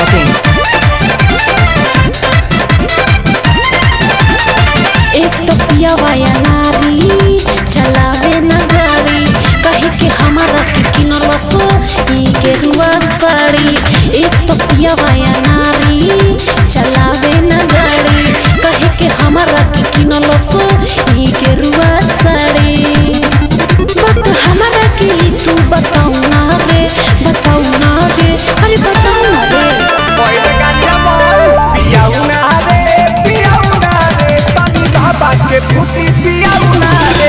masti.in. एक तो पिया वाया नारी चलावे न गाड़ी कहे के हमारा के किनलस ई के रुआ साड़ी। एक तो पिया वाया नारी चलावे न गाड़ी कहे के हमारा के किनलस ई के रुआ साड़ी। बात हमारा के तू बताऊ ना रे अरे बताऊ ना रे। पहिले गांजा मोल पियाऊ ना रे तनी बाबा के फूटी पियाऊ ना रे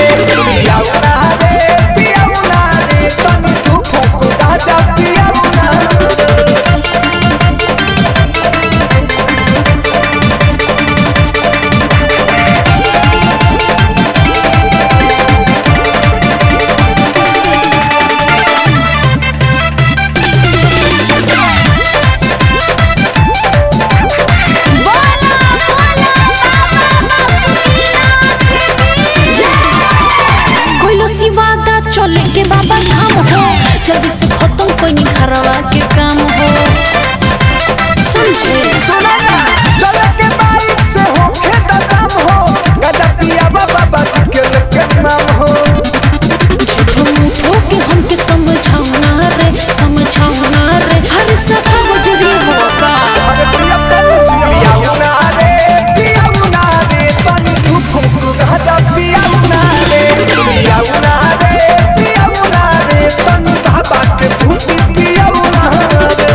तनी तू फूक गांजा पियाऊ ना रे। चले के बाबा धाम हो जल्दी से खत्म कोई नहीं घरवा के काम हो समझे। सुना ना चले के बाइक से हो खेत शाम हो गजा पिया बाबा के नाम हो। झूठो के हमके समझाऊना रे हर सफा गुजरी हो का। अरे पिया पियाऊ ना रे तनी तू फूक गांजा पियाऊ ना रे तनी बाबा के फूटी पियाऊ ना रे।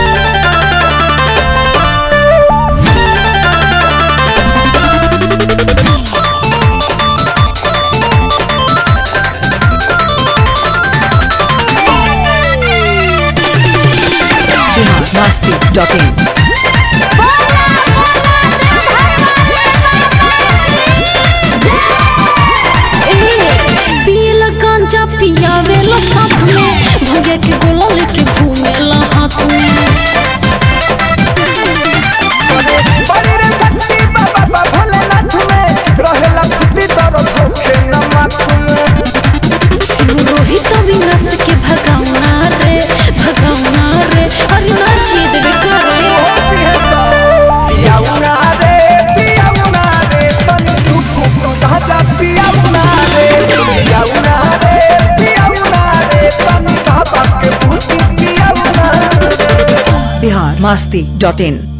masti.in. गांजा पियावेला साथ में भगे के गोला लेके घूमेला हाथ में। बड़ी रे शक्ति बाबा भोलेनाथ में रहेला खुदी दर्द होखे न माथ में। रोहित अविनाश के भगाऊना रे अरे ना जीत रे करे। पियाऊ ना रे तनी तू फूक गांजा पियाऊ ना रे तनी बाबा के फूटी पियाऊ ना रे। masti.in.